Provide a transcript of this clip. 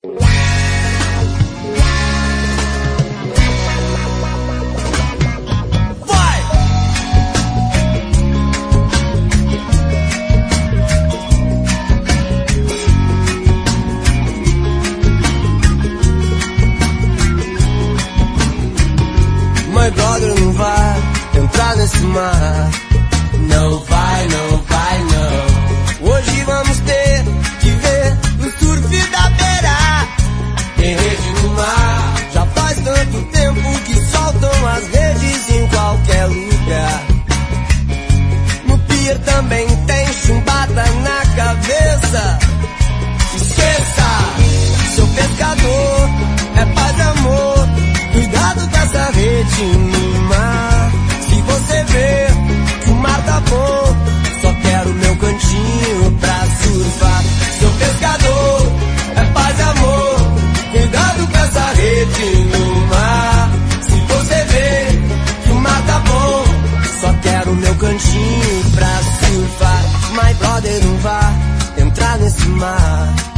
My brother, não vai entrar nesse mar. Não vai, não vai, não. Hoje vamos ter que ver o surf da beira. Tem rede no mar. Já faz tanto tempo que soltam as redes em qualquer lugar. No pier também tem chumbada na cabeça. Esqueça, seu pescador, é paz e amor. Cuidado com essa rede no mar. Se você vê que o mar tá bom, só quero meu cantinho pra surfar. Seu pescador, é paz e amor. Cuidado com essa rede no mar. Se você vê que o mar tá bom, só quero meu cantinho pra surfar. My brother, não vá entrar nesse mar.